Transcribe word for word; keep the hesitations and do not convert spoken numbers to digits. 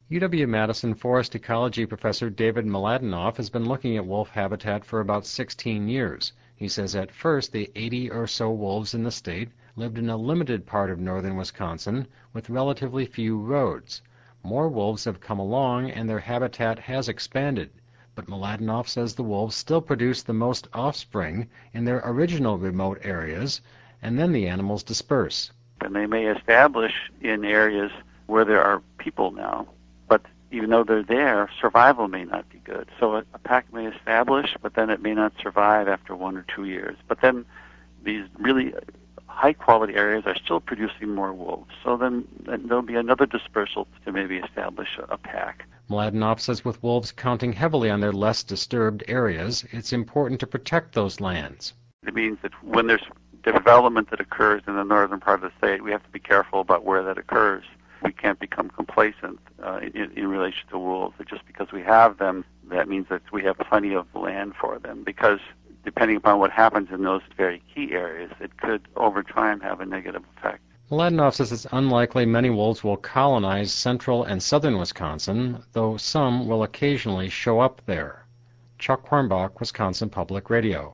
U W-Madison forest ecology professor David Mladenoff has been looking at wolf habitat for about sixteen years. He says at first the eighty or so wolves in the state lived in a limited part of northern Wisconsin with relatively few roads. More wolves have come along and their habitat has expanded, but Mladenoff says the wolves still produce the most offspring in their original remote areas, and then the animals disperse. And they may establish in areas where there are people now, but even though they're there, survival may not be good. So a, a pack may establish, but then it may not survive after one or two years. But then these really high-quality areas are still producing more wolves. So then, then there'll be another dispersal to maybe establish a, a pack. Mladenoff says with wolves counting heavily on their less disturbed areas, it's important to protect those lands. It means that when there's development that occurs in the northern part of the state, we have to be careful about where that occurs. We can't become complacent uh, in, in relation to wolves. That just because we have them, that means that we have plenty of land for them. Because depending upon what happens in those very key areas, it could over time have a negative effect. Mladenoff says it's unlikely many wolves will colonize central and southern Wisconsin, though some will occasionally show up there. Chuck Hornbach, Wisconsin Public Radio.